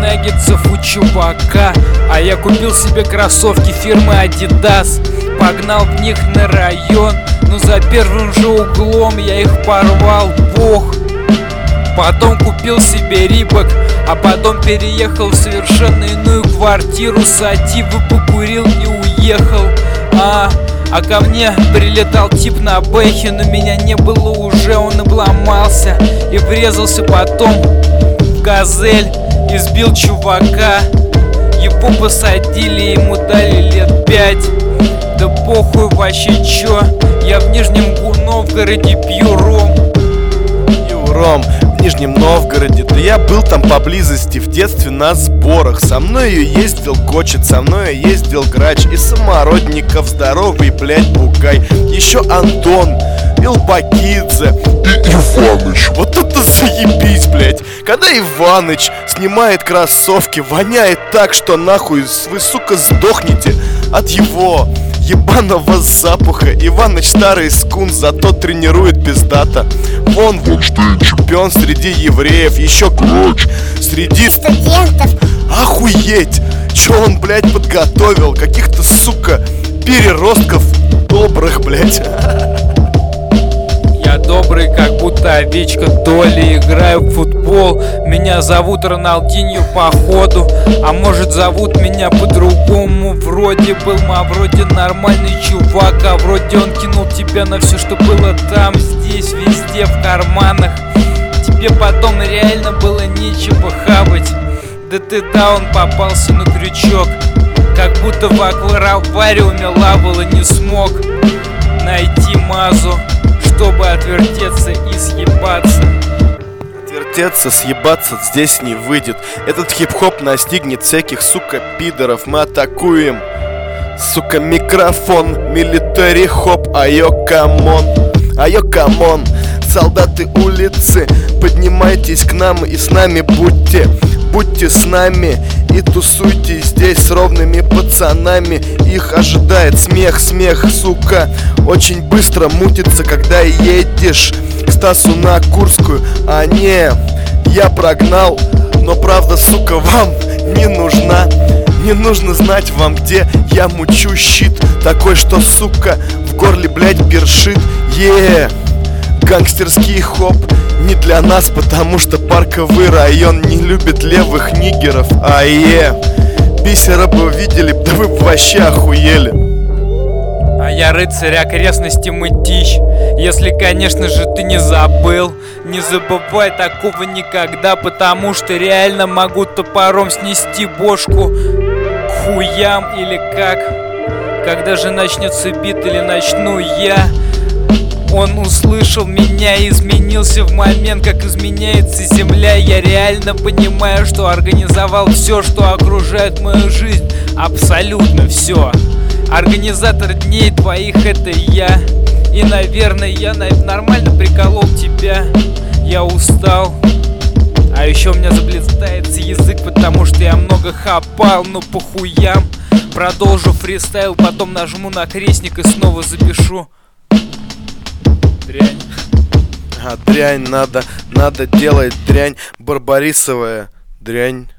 наггетсов у чувака, а я купил себе кроссовки фирмы Adidas. Погнал в них на район, но за первым же углом я их порвал, бог. Потом купил себе Рибок, а потом переехал в совершенно иную квартиру, сативы покурил и уехал. А ко мне прилетал тип на бэхе, но меня не было уже, он обломался и врезался потом в Газель, избил чувака. Его посадили, ему дали лет 5. Да похуй вообще чё, я в Нижнем Новгороде пью ром. В Нижнем Новгороде, да я был там поблизости в детстве на сборах. Со мною ездил Кочет, со мною ездил Грач и Самородников, здоровый, блять, бугай. Еще Антон, Илбакидзе и Иваныч. Вот это заебись, блять. Когда Иваныч снимает кроссовки, воняет так, что нахуй вы, сука, сдохнете от его ебаного запаха. Иваныч старый скун, зато тренирует пиздата. Вон Штейн чемпион среди евреев, еще Грач среди студентов. Охуеть! Че он, блядь, подготовил? Каких-то, сука, переростков добрых, блядь. Я добрый, как будто овечка Долли, играю в футбол. Меня зовут Роналдиньо походу, а может зовут меня по-другому. Вроде был Мавроди нормальный чувак, а вроде он кинул тебя на все, что было там, здесь, везде, в карманах. Тебе потом реально было нечего хавать. Да, он попался на крючок, как будто в аквариуме лавала, не смог найти мазу, чтобы отвертеться и съебаться. Отвертеться, съебаться здесь не выйдет. Этот хип-хоп настигнет всяких, сука, пидоров. Мы атакуем, сука, микрофон. Милитари хоп, айо камон. Айо камон. Солдаты улицы, поднимайтесь к нам и с нами будьте. Будьте с нами и тусуйте здесь с ровными пацанами. Их ожидает смех, сука. Очень быстро мутится, когда едешь к Стасу на Курскую. А не, я прогнал, но правда, сука, вам не нужна. Не нужно знать вам, где я мучу щит такой, что, сука, в горле, блять, першит. Гангстерский хоп не для нас, потому что парковый район не любит левых нигеров. Бисера бы видели, да вы бы вообще охуели. А я рыцарь окрестности Мытищ. Если, конечно же, ты не забыл, не забывай такого никогда, потому что реально могу топором снести бошку к хуям или как. Когда же начнется бит или начну я? Он услышал меня и изменился в момент, как изменяется земля. Я реально понимаю, что организовал все, что окружает мою жизнь. Абсолютно все. Организатор дней твоих — это я. И, наверное, я нормально приколол тебя. Я устал. А еще у меня заблистается язык, потому что я много хапал, но по хуям. Продолжу фристайл, потом нажму на крестик и снова запишу. Дрянь. Дрянь надо делать, дрянь барбарисовая, дрянь.